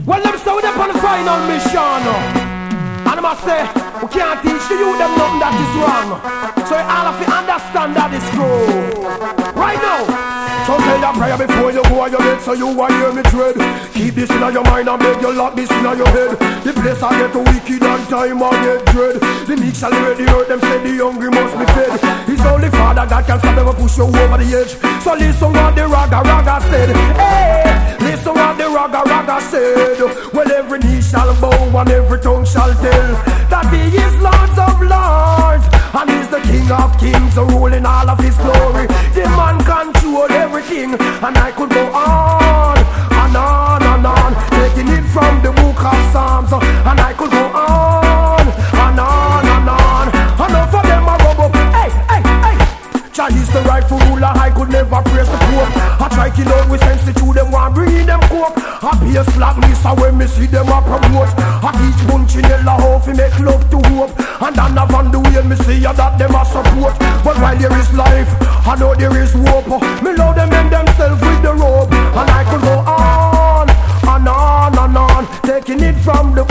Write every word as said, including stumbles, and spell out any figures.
Well, them say we up on the final mission. And I must say, we can't teach the youth them nothing that is wrong. So you all have to understand that is true. Right now. So say a prayer before you go on your bed, so you will hear me tread. Keep this in your mind and make you lock this in your head. The place I get wicked and time I get dread. The meek shall ready hurt them, say the hungry must be fed. It's only Father God can stop them and push you over the edge. So listen what the ragga ragga said. Hey, listen what the ragga ragga said. Well, every knee shall bow and every tongue shall tell that he is Lord of Lords and he's the King of Kings, ruling all of his glory. The man control everything, and I could go on and on and on, taking it from the book of Psalms, and I could go on and on and on. Enough of them are rub up. Hey, hey, hey. Jah is the rightful ruler, I could never praise the Pope. I try kill out with sense to them, want bring in them coke. I be a slackness, and when me see them I promote. I teach Punchinella how to make love to hope. And then I found the way me see ya that them a support. But while there is life, I know there is hope. Me love them and themselves with the rope. And I could go on and on and on, taking it from the